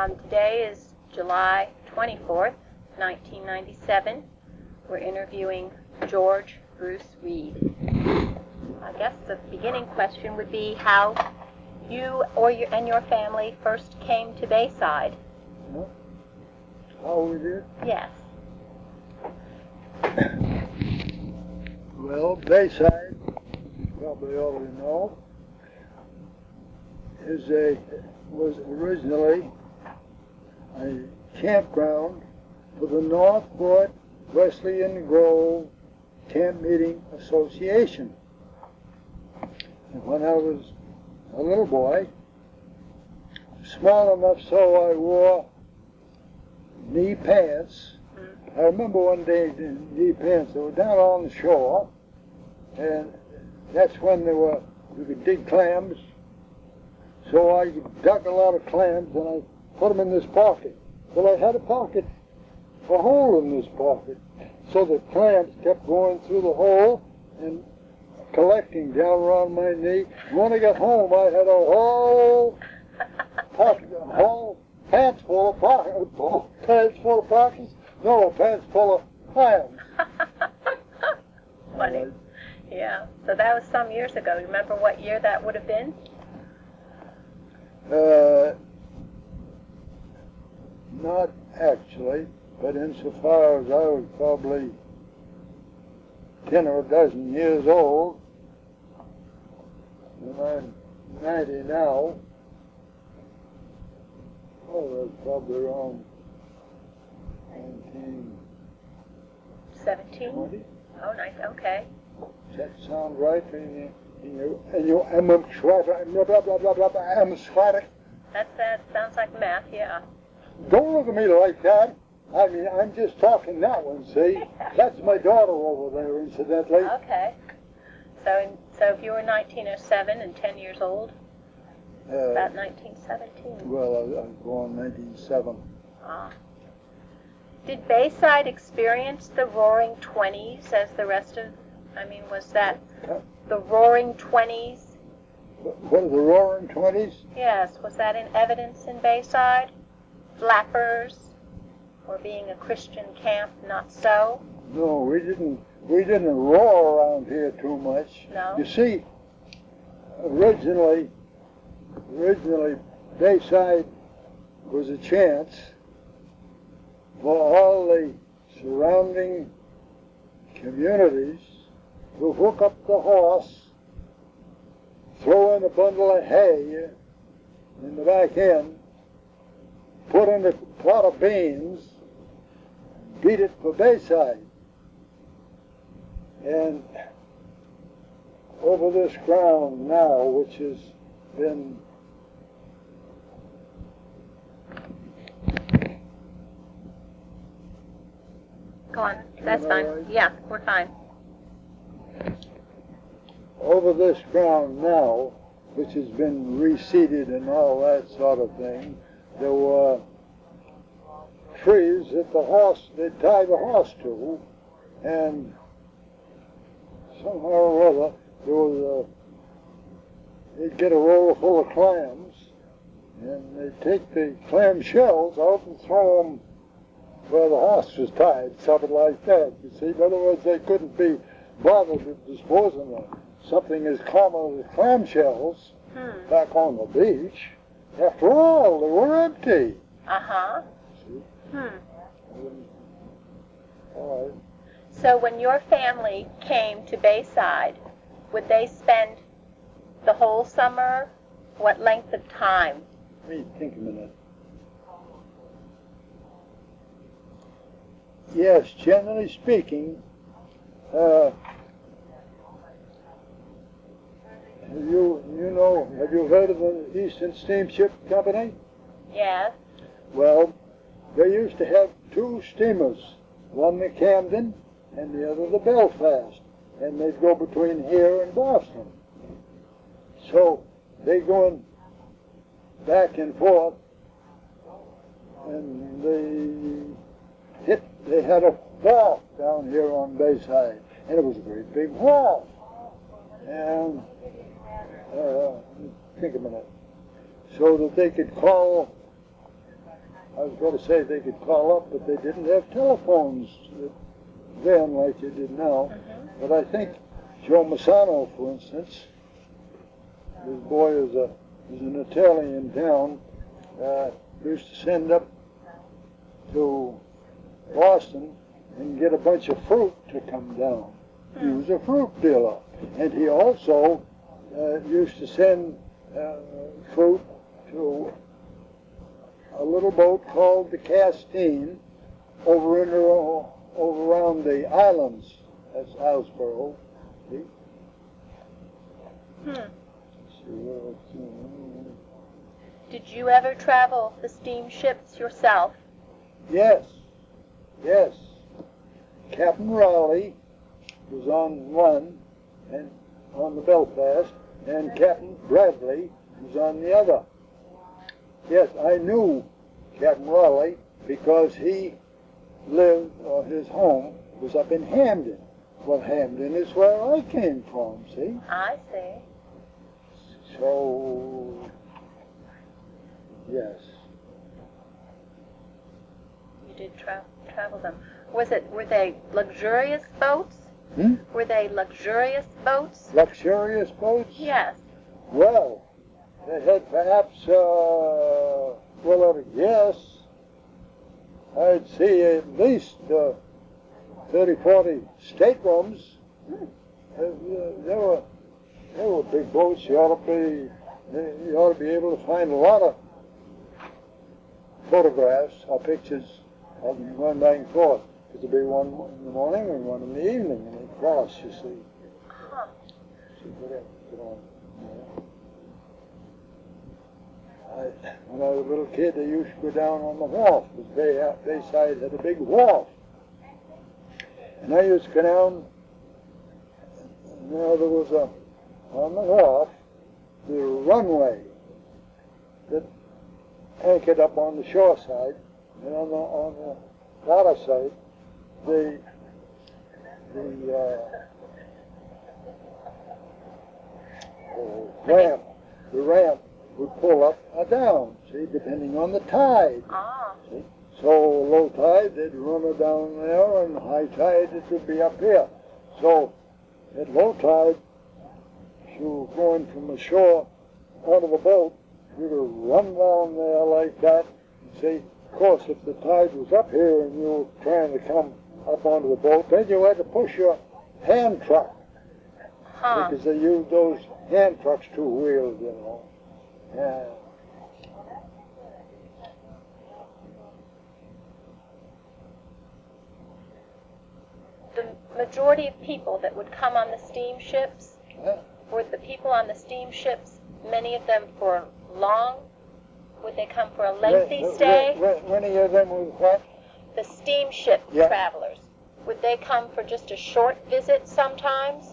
Today is July 24th, 1997. We're interviewing George Bruce Reed. I guess the beginning question would be how you and your family first came to Bayside. How we did? Yes. Well, Bayside, you probably already know, was originally a campground for the Northport Wesleyan Grove Camp Meeting Association. And when I was a little boy, small enough so I wore knee pants. I remember one day in knee pants. They were down on the shore, and that's when you could dig clams. So I dug a lot of clams and I put them in this pocket. Well, I had a pocket, a hole in this pocket, so the clams kept going through the hole and collecting down around my knee. And when I got home, I had a whole pocket, a whole pants full of pockets. No, pants full of clams. Funny. Yeah. So that was some years ago. You remember what year that would have been? Not actually, but insofar as I was probably 10 or a dozen years old, and I'm 90 now, that's probably around 17? 20. Oh, nice. Okay. Does that sound right? That sounds like math, yeah. Don't look at me like that. I mean, I'm just talking that one, see? That's my daughter over there, incidentally. Okay. So if you were 1907 and 10 years old, about 1917. Well, I was born 1907. Ah. Did Bayside experience the Roaring Twenties as the rest of, was that the Roaring Twenties? What are the Roaring Twenties? Yes, was that in evidence in Bayside? Flappers, or being a Christian camp, not so? No, we didn't roar around here too much. No? You see, originally Bayside was a chance for all the surrounding communities to hook up the horse, throw in a bundle of hay in the back end, put in a pot of beans, beat it for Bayside. And over this ground now, which has been Go on. That's fine. Right? Yeah, we're fine. Over this ground now, which has been reseeded and all that sort of thing, there were trees that they'd tie the horse to, and somehow or other, they'd get a roll full of clams, and they'd take the clam shells out and throw them where the horse was tied, something like that, you see. In other words, they couldn't be bothered with disposing of something as common as clam shells back on the beach. After all, they were empty. Uh-huh. See? All right. So when your family came to Bayside, would they spend the whole summer? What length of time? Let me think a minute. Yes, generally speaking, have you heard of the Eastern Steamship Company? Yes. Well, they used to have two steamers, one the Camden and the other the Belfast, and they'd go between here and Boston. So they going back and forth, and they had a wharf down here on Bayside, and it was a great big wharf. And think a minute, so that they could call I was going to say they could call up, but they didn't have telephones then like they did now. But I think Joe Massano, for instance, his boy is an Italian town, used to send up to Boston and get a bunch of fruit to come down. He was a fruit dealer. And he also used to send fruit to a little boat called the Castine over around the islands. That's Islesboro. See? Did you ever travel the steamships yourself? Yes. Captain Rowley was on one, and on the Belfast, and Captain Bradley was on the other. Yes, I knew Captain Rowley because he lived, or his home was up in Hamden. Well, Hamden is where I came from, see? I see. So, yes. You did travel them. Were they luxurious boats? Were they luxurious boats? Luxurious boats? Yes. Well, they had perhaps, well, at a guess, I'd see at least 30, 40 staterooms. They were big boats. You ought to be able to find a lot of photographs or pictures of them going back and forth. There'd be one in the morning and one in the evening, and they cross, you see. So get on. When I was a little kid, they used to go down on the wharf, because Bayside had a big wharf. And I used to go down, and there was on the wharf, the runway that anchored up on the shore side, and on the water side, the ramp would pull up or down, see, depending on the tide. See? So low tide, they'd run her down there, and high tide, it would be up here. So at low tide, if you were going from the shore onto the boat, you would run down there like that. See, of course, if the tide was up here and you were trying to come up onto the boat, then you had to push your hand truck. Because they used those hand trucks, two-wheeled, you know. Yeah. The majority of people that would come on the steamships, were the people on the steamships, many of them for long? Would they come for a lengthy stay? Many of them was what? The steamship travelers. Would they come for just a short visit sometimes?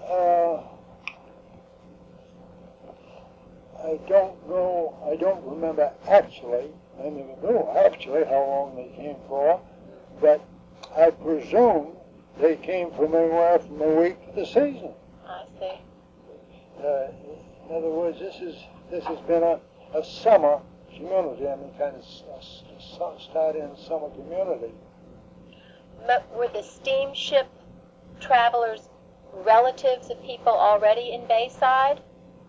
I don't know. I don't remember actually. I never knew actually how long they came for, but I presume they came from anywhere from a week to the season. I see. In other words, this has been a summer community. I mean, kind of start-in summer community. Were the steamship travelers relatives of people already in Bayside?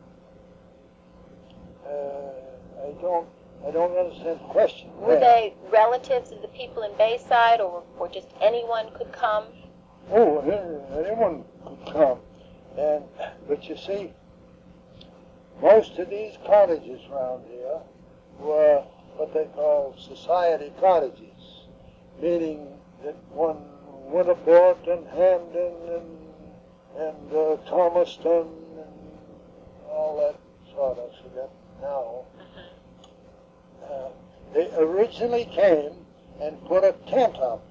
I don't understand the question. Were they relatives of the people in Bayside, or just anyone could come? Oh, anyone could come. But you see, most of these cottages around here were what they call society cottages, meaning that one Winterport and Hamden and Thomaston and all that sort of stuff now. They originally came and put a tent up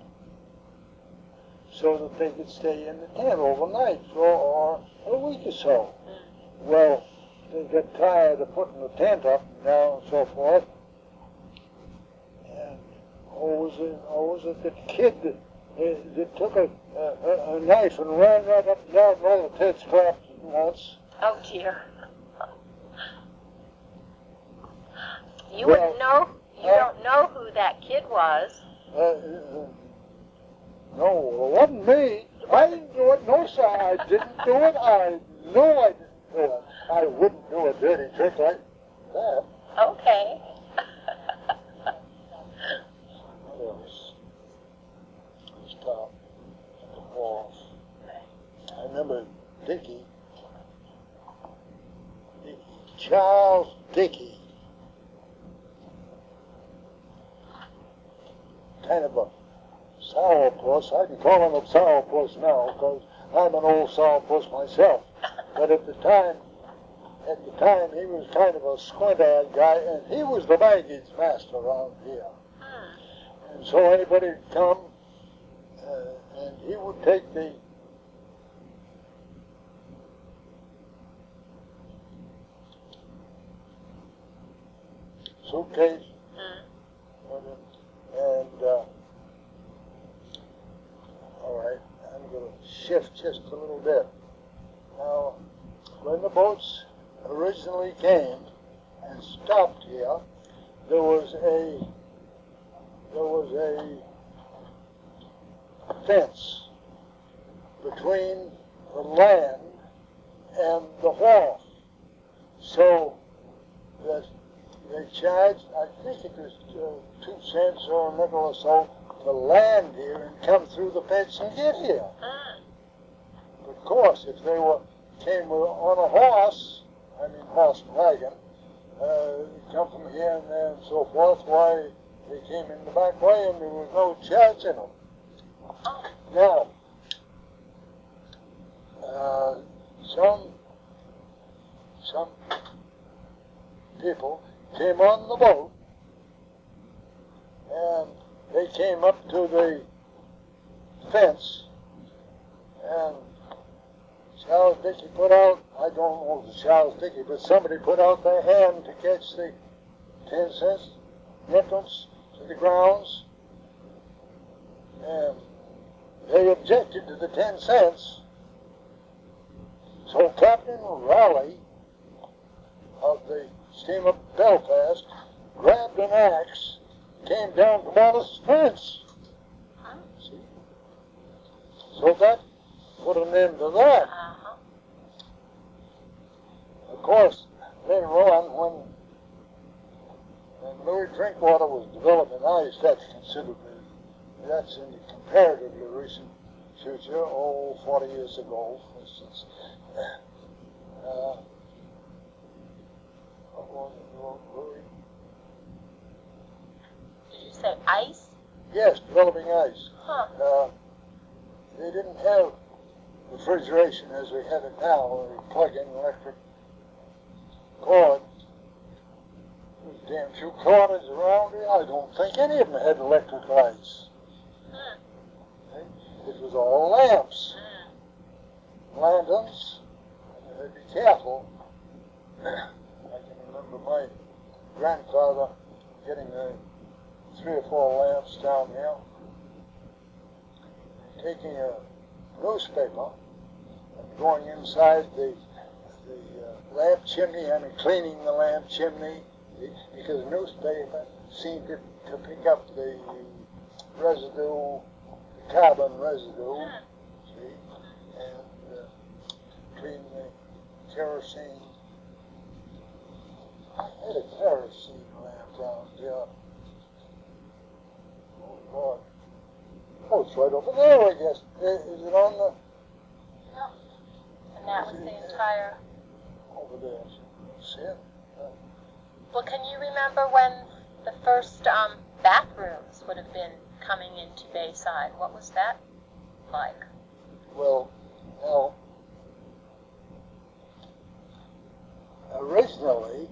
so that they could stay in the tent overnight or a week or so. Well, they got tired of putting the tent up and down and so forth. And was it the kid that took a knife and ran right up and down, and all the tents collapsed at once? Oh dear. You wouldn't know? You don't know who who that kid was. No, it wasn't me. I didn't do it. No, sir, I didn't do it. I know I didn't do it. I wouldn't do a dirty trick like that. Okay. What else? Stop at the wharf. I remember Dickie, Charles Dickey, kind of a sourpuss. I can call him a sourpuss now because I'm an old sourpuss myself. But at the time, he was kind of a squint-eyed guy, and he was the baggage master around here. And so anybody would come, and he would take the suitcase, and all right, I'm going to shift just a little bit. Now, when the boats originally came and stopped here, there was a fence between the land and the wharf, so that they charged, I think it was 2 cents or a nickel or so to land here and come through the fence and get here. But of course, if they came on a horse and wagon, come from here and there and so forth, why, they came in the back way and there was no charge in them. Now, some people came on the boat and they came up to the fence, and Charles Dickey put out, I don't know if it was Charles Dickey, but somebody put out their hand to catch the 10 cents entrance to the grounds, and they objected to the 10 cents. So Captain Raleigh of the steamer Belfast grabbed an axe, came down to Wallace's fence. See? So that put an end to that. Of course, later on, when Louis Drinkwater was developing ice, that's in the comparatively recent future, 40 years ago, for instance. What was it, Louis? Did you say ice? Yes, developing ice. They didn't have refrigeration as we have it now, where you plug in electric cord. There's damn few corners around here. I don't think any of them had electric lights. It was all lamps, lanterns, and you had to be careful. I can remember my grandfather getting 3 or 4 lamps down here, taking a newspaper and going inside the lamp chimney, cleaning the lamp chimney, because the newspaper seemed to pick up the residue, the carbon residue, see, and clean the kerosene. I had a kerosene lamp around here. Oh, Lord. Oh, it's right over there, I guess. Is it on the... No. And that was the entire... Over there. See it? Well, can you remember when the first bathrooms would have been coming into Bayside? What was that like? Well, now, originally,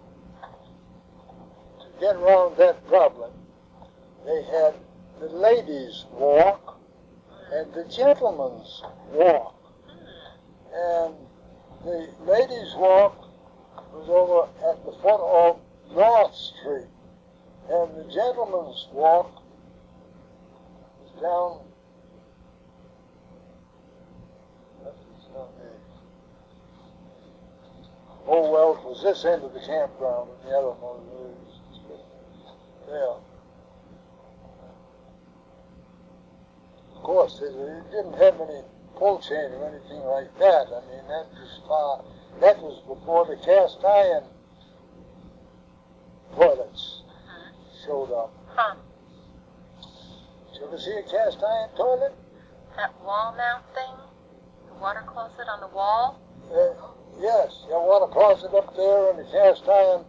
to get around that problem, they had the ladies' walk and the gentlemen's walk. And the ladies' walk was over at the foot of North Street, and the gentlemen's walk was down. Oh well, it was this end of the campground, and the other one was there. course, it didn't have any pull chain or anything like that. I mean, that was before the cast iron toilets showed up. Huh. Did you ever see a cast iron toilet? That wall mount thing? The water closet on the wall? Yes, you want a closet up there and a cast iron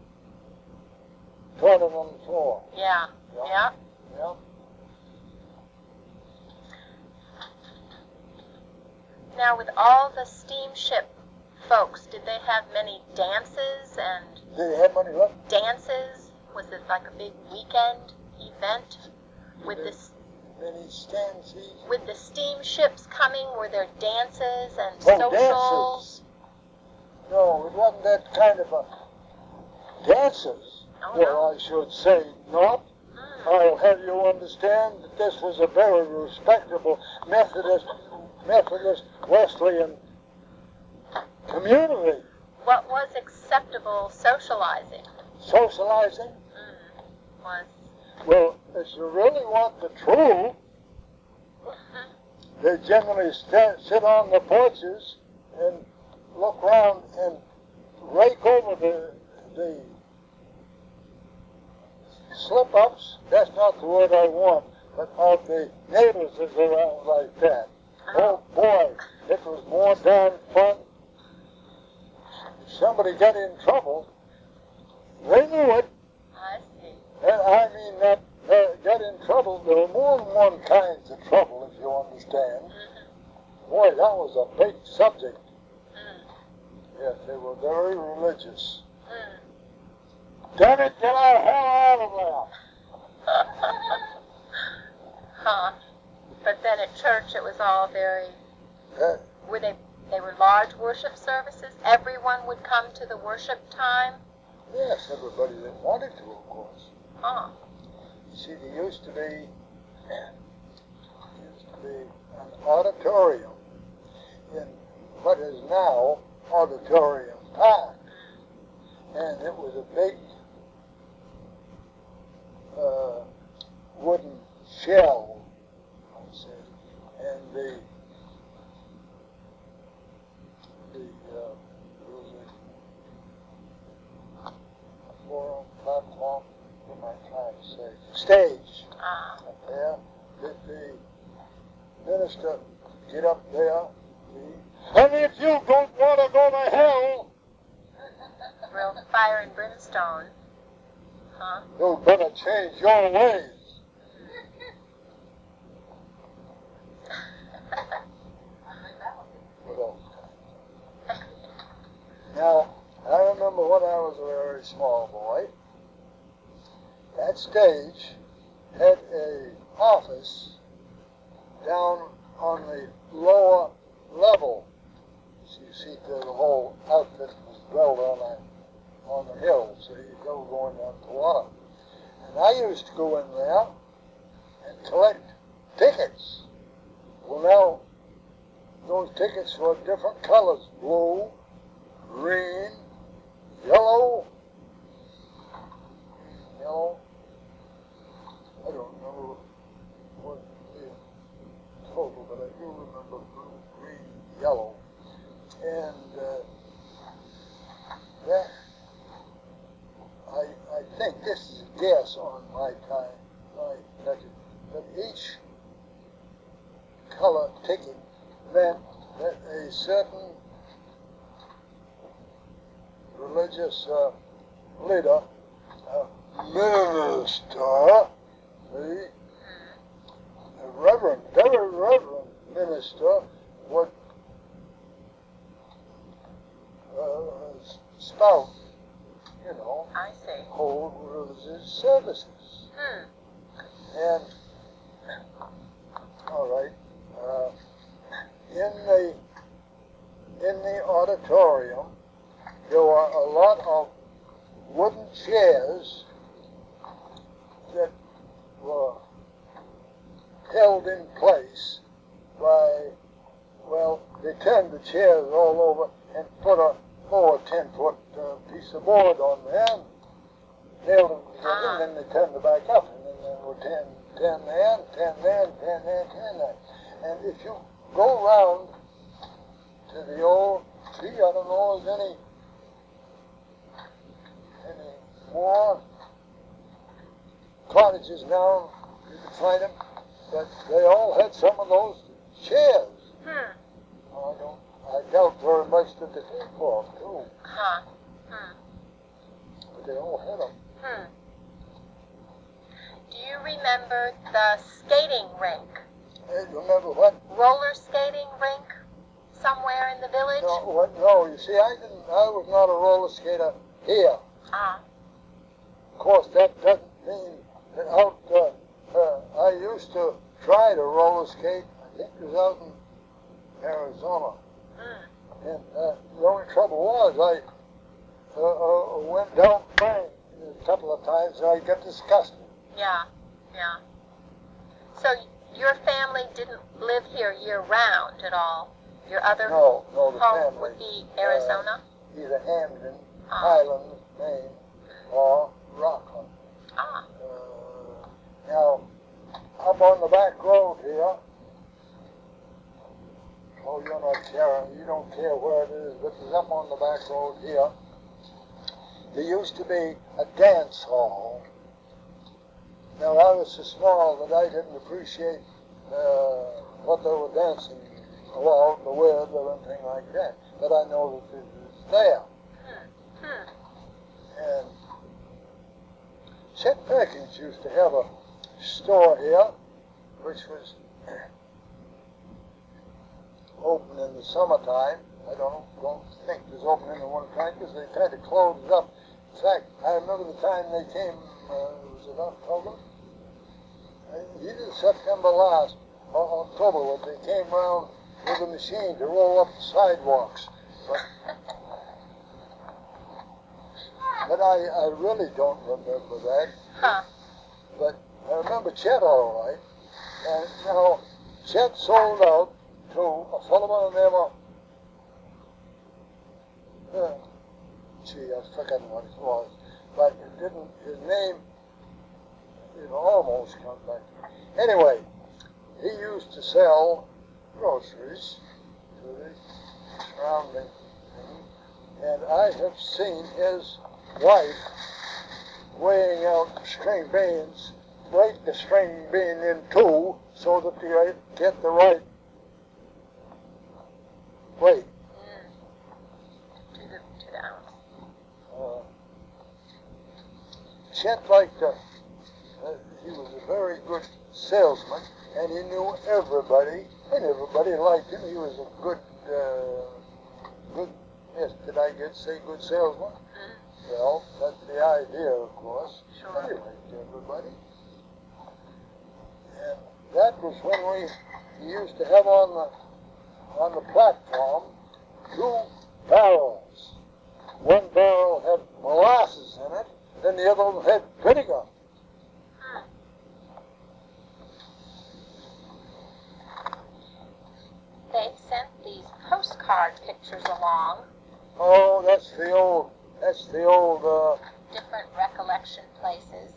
toilet on the floor. Yeah. Yeah. Yeah. Now, with all the steamship folks, did they have many dances and Did they have money left? dances? Was it like a big weekend event with this? Many stances. With the steamships coming, were there dances and Oh, socials? dances. No, it wasn't that kind of a dances. Oh, Well, no. I should say not. I'll have you understand that this was a very respectable Methodist Wesleyan community. What was acceptable socializing? Socializing? Was Well, if you really want the truth, they generally sit on the porches and look around and rake over the slip-ups. That's not the word I want, but of the neighbors that go around like that. Oh boy, it was more darn fun. If somebody got in trouble, they knew it. I see. And I mean that got in trouble. There were more than one kind of trouble, if you understand. Boy, that was a big subject. Yes, they were very religious. Damn it, get our hell out of Huh. But then at church it was all very... there. They were large worship services? Everyone would come to the worship time? Yes, everybody that wanted to, of course. Huh. You see, there used to be an auditorium in what is now Auditorium Park. And it was a big wooden shell, I say, and there was a forum, platform, what am I trying to say? Stage up there. Did the minister get up there? And if you don't want to go to hell, Real fire and brimstone. Huh? you better change your ways. What else? Now, I remember when I was a very small boy, that stage had an office down on the lower level. You see, the whole outfit was built on the hill, so you go going down to water. And I used to go in there and collect tickets. Well, now, those tickets were different colors: blue, green, yellow. I don't remember what the total, but I do remember blue, green, yellow. And that, I think this is a guess on my method, that each color ticket meant that a certain religious leader, minister, see, very reverend minister would spout, I see. hold religious services. And, all right, in the auditorium, there were a lot of wooden chairs that were held in place by, well, they turned the chairs all over and put a 10-foot piece of board on there and nailed them together, and then they turned it back up, and then there were 10 there, and 10 there, and 10 there, and 10 there. And if you go around to the old tree, I don't know if there's any more cottages now, you can find them, but they all had some of those chairs. I doubt very much that they came for them, too. But they all had them. Do you remember the skating rink? Remember what? Roller skating rink somewhere in the village? No, you see, I was not a roller skater here. Of course, that doesn't mean that I used to try to roller skate. I think it was out in Arizona. And the only trouble was I went down the bank a couple of times and I got disgusted. Yeah. So your family didn't live here year-round at all? Your other no, the home family would be Arizona? Either Hamden, Highland, Maine, or Rockland. Now, up on the back road here, you're not caring, you don't care where it is, but it's up on the back road here. There used to be a dance hall. Now, I was so small that I didn't appreciate what they were dancing about, the with, or anything like that. But I know that it was there. And Chet Perkins used to have a store here, which was open in the summertime. I don't think it was open in the wintertime because they tried to close it up. In fact, I remember the time they came, was it October? Either September last or October when they came around with a machine to roll up the sidewalks. But I really don't remember that. But I remember Chet all right. And now Chet sold out to a fellow by the name of, I've forgotten what it was. But it didn't, his name, almost come back. Anyway, he used to sell groceries to the surrounding thing. And I have seen his wife weighing out string beans, break the string bean in two so that you get the right weight. To the ounce. Chet liked he was a very good salesman, and he knew everybody, and everybody liked him. He was a good, yes, did I say good salesman? Well, that's the idea, of course. Sure. He liked everybody. And that was when we used to have on the platform 2 barrels. One barrel had molasses in it, and the other one had vinegar. They sent these postcard pictures along. Oh, that's the old, different recollection places.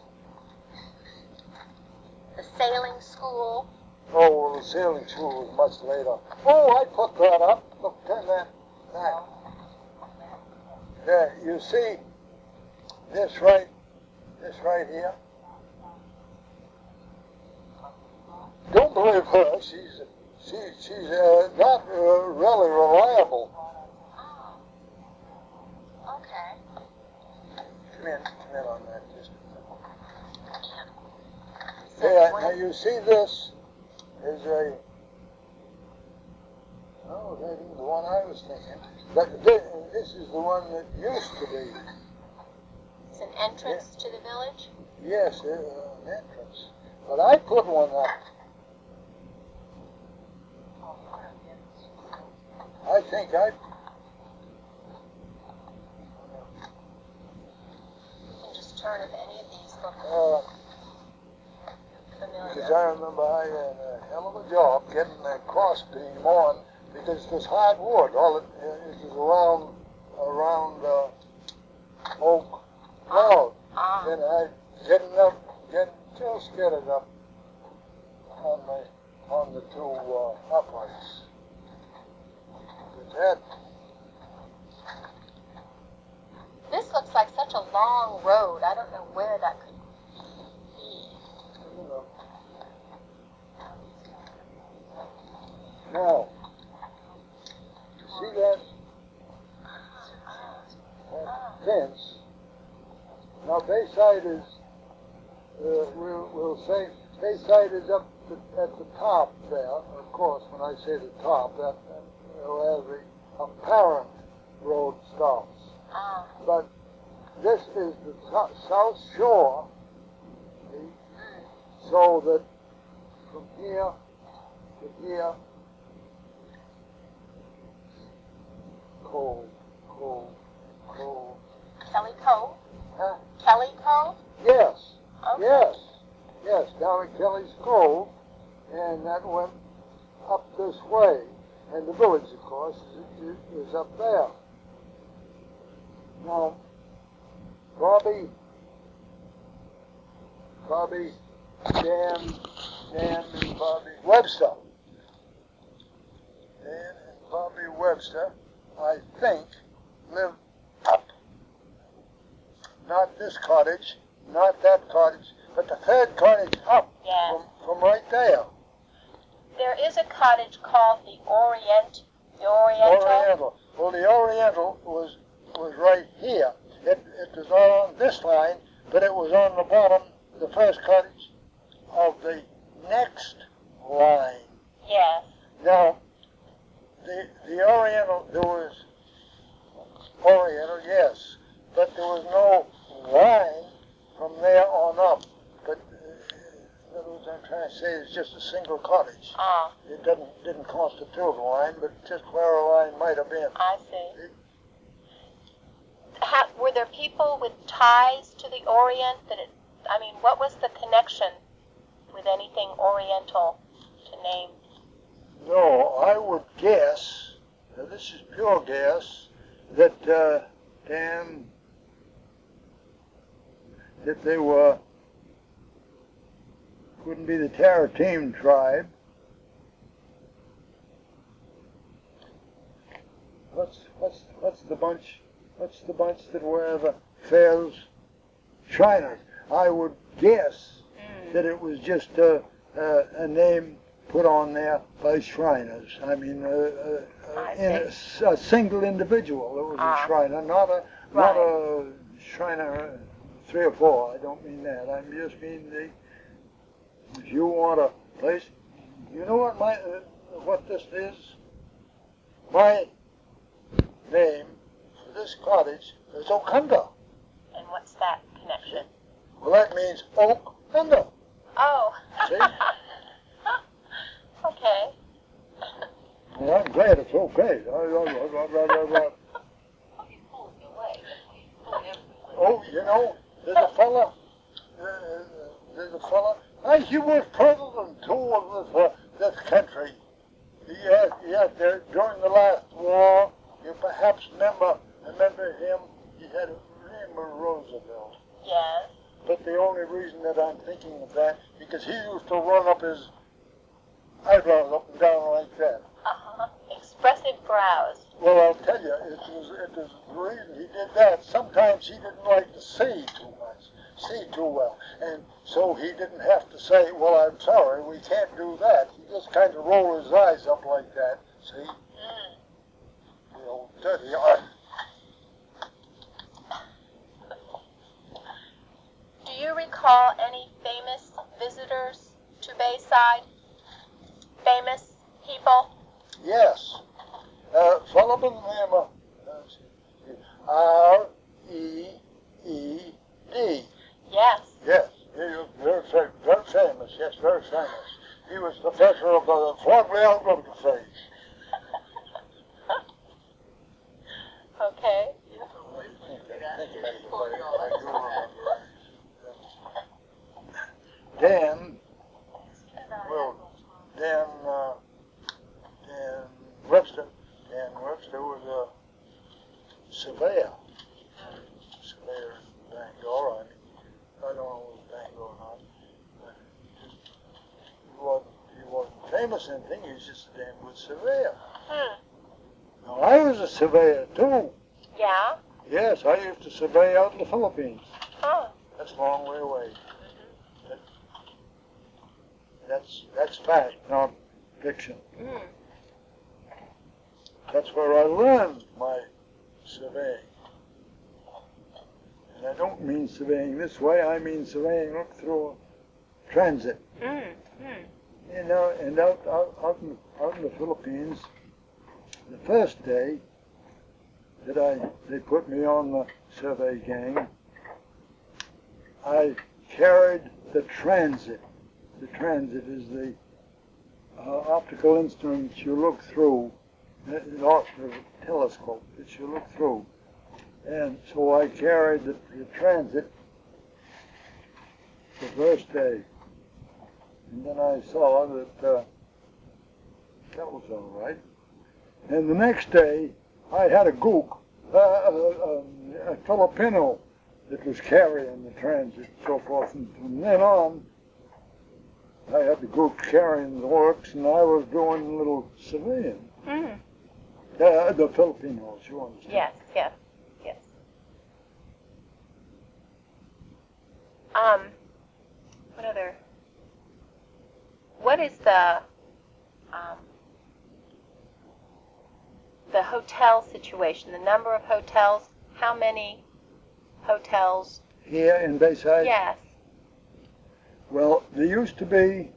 The sailing school. Oh, well, the sailing school was much later. Oh, I put that up. Look, turn that back. There, you see this right here? Don't believe her. She's not really reliable. Oh, okay. Come in on that just a minute. So Now you see this is that isn't the one I was thinking. But this is the one that used to be. It's an entrance to the village? Yes, an entrance. But I put one up. I think You can just turn if any of these look familiar. Because I remember I had a hell of a job getting that cross beam on because it was hardwood. All it was around Oak Road. Then I just get it up on my on the two uprights. It had. This looks like such a long road. I don't know where that could be. Now, you see that fence? Now, Bayside is, we'll say, Bayside is up at the top there. Of course, when I say the top, that where the apparent road stops. But this is the south shore, see? So that from here to here, Cove. Kelly Cove? Huh? Kelly Cove? Yes. Okay. Yes, down at Kelly's Cove, and that went up this way. And the village, of course, is up there. Now, Bobby, Dan and Bobby Webster. Dan and Bobby Webster, I think, live up. Not this cottage, not that cottage, but the third cottage up. Yes. From right there. There is a cottage called the Oriental. Well, the Oriental was right here. It was not on this line, but it was on the bottom, the first cottage of the next line. Yes. Now, the Oriental, there was Oriental, yes, but there was no line from there on up. But in other words, I'm trying to say it's just a single cottage. It didn't constitute a line, but just where a line might have been. I see. Were there people with ties to the Orient? What was the connection with anything Oriental to name? No, I would guess, now this is pure guess, that that they wouldn't be the Tarratine tribe. What's the bunch? What's the bunch that wear the fez? Shriners. I would guess that it was just a name put on there by Shriners. I mean, a single individual. It was a Shriner, not a Shriner 3 or 4. I don't mean that. I just mean if you want a place, you know what this is? My name for this cottage is Okunda. And what's that connection? Well, that means oak under. Oh. See? Okay. Well, I'm glad it's okay. Oh, you know, there's a fella. He was president too of this country. During the last war, you perhaps remember him. He had a name of Roosevelt. Yes. But the only reason that I'm thinking of that, because he used to run up his eyebrows up and down like that. Expressive brows. Well, I'll tell you, it was the reason he did that. Sometimes he didn't like to see too well. And so he didn't have to say, well, I'm sorry, we can't do that. He just kind of rolled his eyes up like that, see? The old dirty art. Do you recall any famous visitors to Bayside? Famous people? Yes. Fellow by the name of R.E.E.D. Yes. Yes, he was very famous. Yes, very famous. He was professor of the Florida Algebra. Okay. Dan Webster. Dan Webster was a surveyor. Surveyor in Bangor. I don't know if it was Bangor or not. But he wasn't famous. famous anything. He's just a damn good surveyor. Hmm. Now, I was a surveyor, too. Yeah? Yes, I used to survey out in the Philippines. Oh. That's a long way away. That's fact, not fiction. Mm. That's where I learned my surveying. And I don't mean surveying this way, I mean surveying up through a transit. Mm. Mm. You know, and out in the Philippines, the first day that they put me on the survey gang, I carried the transit. The transit is the optical instrument that you look through, the telescope that you look through. And so I carried the transit the first day. And then I saw that that was all right. And the next day, I had a gook, a Filipino that was carrying the transit and so forth. And from then on, I had the gook carrying the works, and I was doing a little surveying. Mm. The Filipinos, you understand? Yes, yes, yes. What is the hotel situation, the number of hotels, how many hotels? Here in Bayside? Yes. Well, there used to be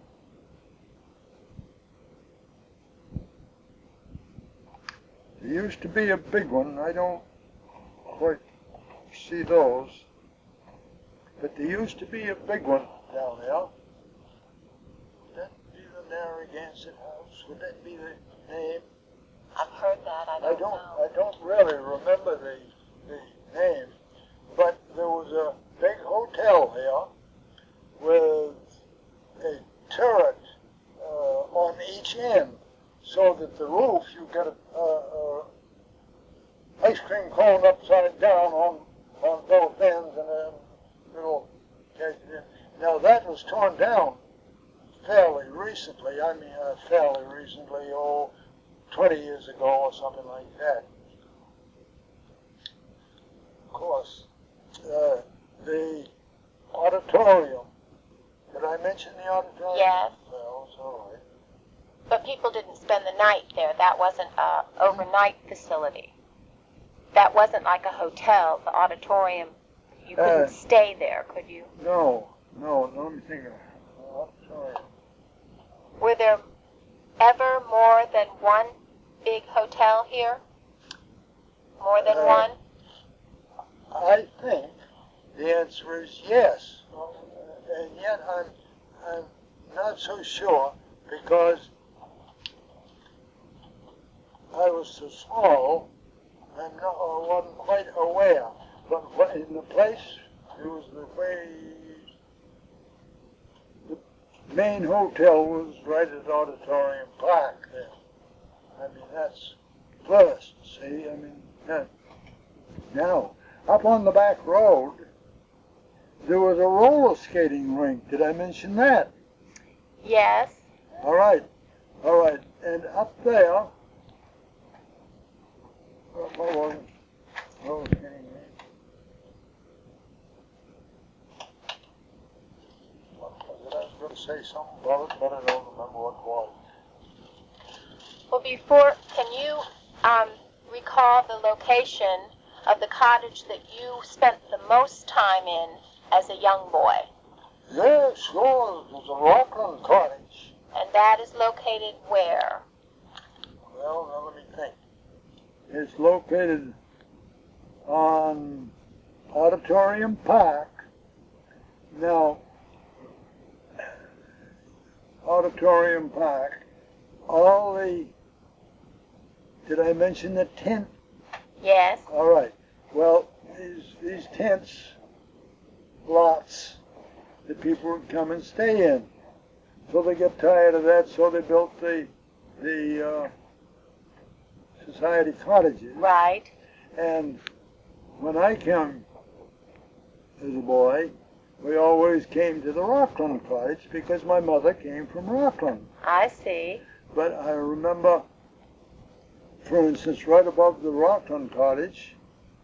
a big one. I don't quite see those. But there used to be a big one down there. Would that be the Narragansett House? Would that be the name? I've heard that. I don't know. I don't really remember the name. But there was a big hotel here with a turret on each end, so that the roof, you get a ice cream cone upside down on both ends and a little cage in. Now that was torn down fairly recently. I mean, fairly recently, 20 years ago or something like that. Of course, the auditorium. Did I mention the auditorium? Yes. Well, it's all right. But people didn't spend the night there. That wasn't an overnight facility. That wasn't like a hotel, the auditorium. You couldn't stay there, could you? No, let me think of the auditorium. Were there ever more than one big hotel here? More than one? I think the answer is yes. And yet I'm not so sure because I was so small, I wasn't quite aware. But in the place, it was the way the main hotel was right at Auditorium Park there. I mean, that's first, see? I mean, now, up on the back road, there was a roller skating rink. Did I mention that? Yes. All right. And up there, roller skating rink. What was it? I was going to say something about it, but I don't remember what it was. Well, can you recall the location of the cottage that you spent the most time in as a young boy? Yeah, sure. It was a Rockland cottage. And that is located where? Well, now let me think. It's located on Auditorium Park. Now, Auditorium Park, did I mention the tent? Yes. All right. Well, these tents, lots that people would come and stay in. So they get tired of that, so they built the society cottages. Right. And when I came as a boy, we always came to the Rockland Cottage because my mother came from Rockland. I see. But I remember, for instance, right above the Rockland Cottage,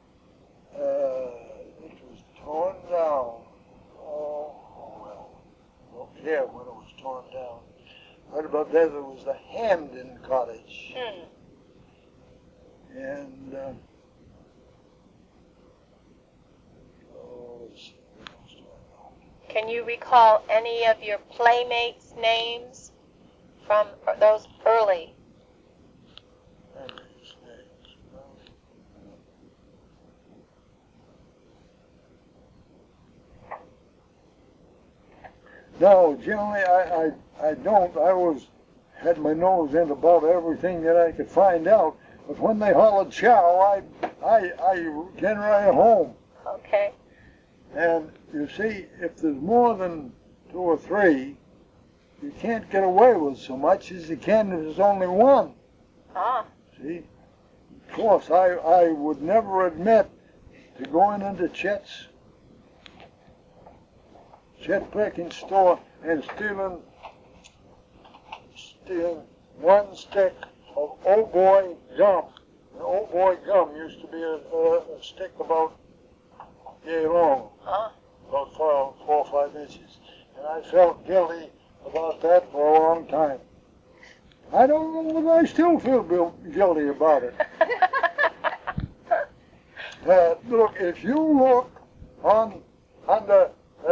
it was torn down. Oh, well, don't care when it was torn down. Right above there was the Hamden Cottage. And, let's see, what else do I know? Can you recall any of your playmates' names from those early? No, generally I don't. I had my nose in about everything that I could find out. But when they hollered chow, I get right home. Okay. And you see, if there's more than 2 or 3, you can't get away with so much as you can if there's only one. Ah. See? Of course, I would never admit to going into Chet's Chet Perkins' store and stealing 1 stick of Old Boy gum. And Old Boy gum used to be a stick about yay long, about 4 or 5 inches. And I felt guilty about that for a long time. I don't know whether I still feel guilty about it. Look, if you look under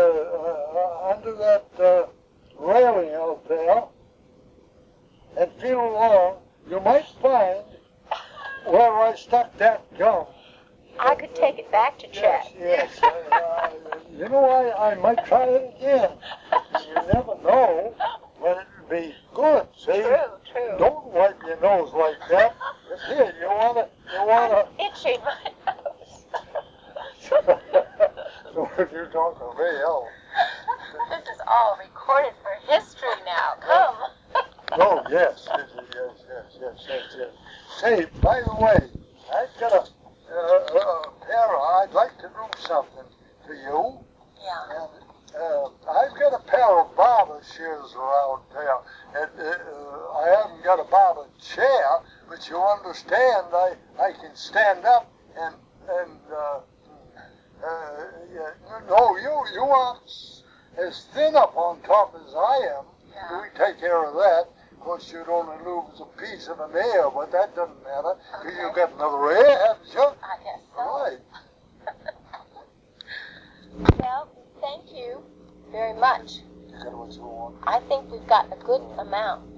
that railing out there and feel along, you might find where I stuck that gum. I could take it back to Chet. Yes. You know, I might try it again. You never know when it would be good. See? True. Don't wipe your nose like that. Here, you wanna. I'm itching my nose. So if you're talking to me, hell. This is all recorded for history now. Come. Oh, yes. Say, by the way, I've got a pair. I'd like to do something to you. Yeah. And I've got a pair of barber shears around there. And I haven't got a barber chair, but you understand, I can stand up and yeah, no, you aren't as thin up on top as I am. Yeah. We take care of that. Of course, you'd only lose a piece of an ear, but that doesn't matter. Okay. You've got another ear, haven't you? I guess so. Right. Well, thank you very much. You got what you want. I think we've got a good amount.